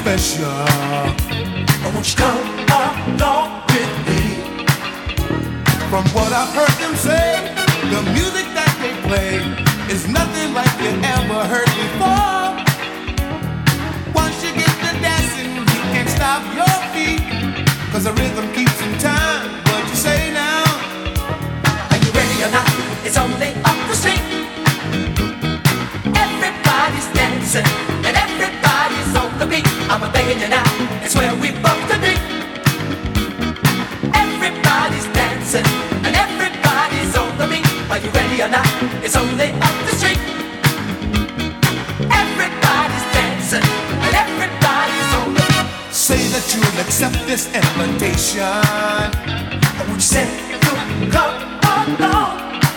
special. Won't you come along with me? From what I've heard them say, the music that they play is nothing like you ever heard before. Once you get to dancing, you can't stop your feet, 'cause the rhythm keeps in time. What you say now? Are you ready or not? It's only up the street. Everybody's dancing and everybody's on the beat. I'm begging you now, it's where we both to be. Everybody's dancing and everybody's on the beat. Are you ready or not? It's only up the street. Everybody's dancing and everybody's on the beat. Say that you'll accept this invitation. Would you say you'll come along?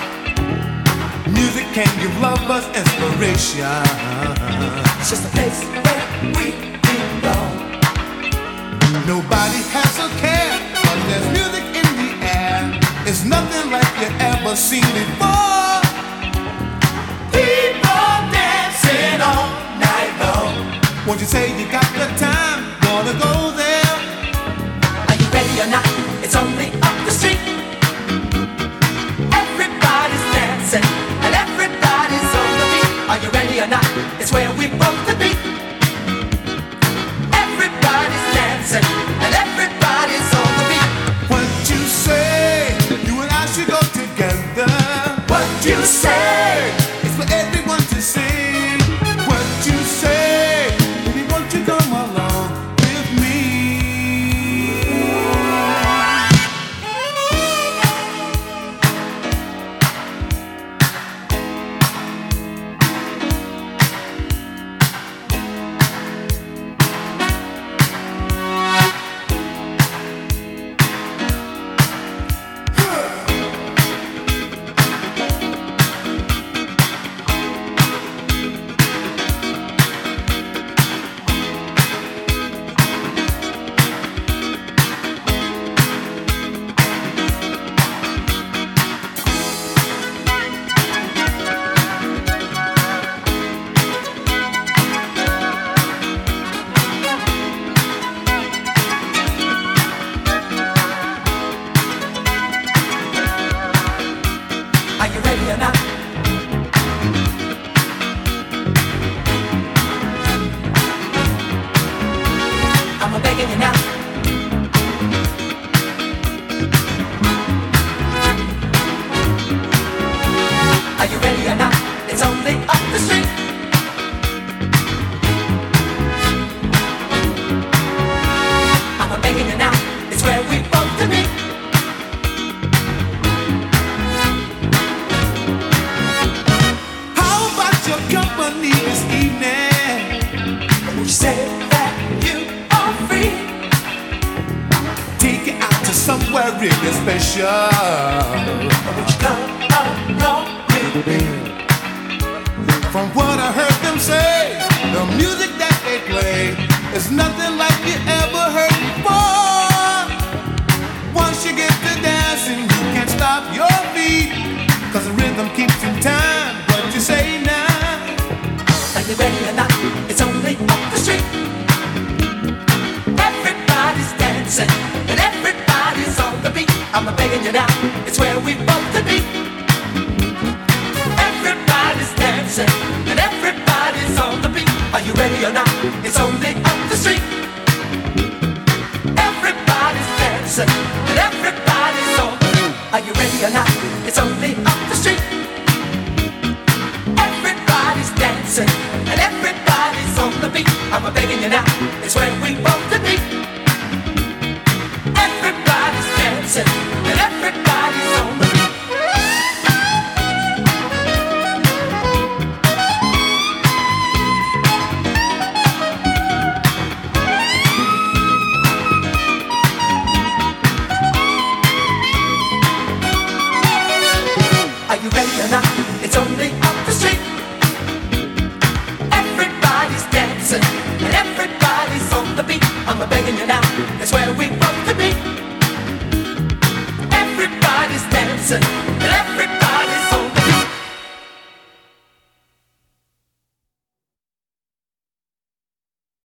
Music can give lovers inspiration. It's just a place where we belong. Nobody has a care, but there's music in the air. It's nothing like you ever seen before. People dancing all night long. Won't you say you got the time? Wanna go there? Are you ready or not? It's only up the street. Everybody's dancing and everybody's on the beat. Are you ready or not? It's where we both to be. Everybody's dancing and everybody's on the beat. What you say? You and I should go together. What you say? It's for everyone to see. What you say? Baby, won't you come along with me? Are you ready or not? I'm begging you now. Are you ready or not? It's only up the street. I'm begging you now. It's where we both to be. How about your company this evening? Would you say that you are free? Take it out to somewhere really special. Would you come along with me? From what I heard them say, the music that they play is nothing like you ever heard before. Once you get to dancing, you can't stop your feet, 'cause the rhythm keeps in time. What you say now? Are you ready or not? It's only up the street. Everybody's dancing and everybody's on the beat. I'm begging you now. It's where we both to be. Everybody's dancing and everybody's on the beat. Are you ready or not? It's only up the street. Everybody's dancing and everybody's on the beat. Are you ready or not? It's only up the street. Everybody's dancing and everybody's on the beat. I'm begging you now.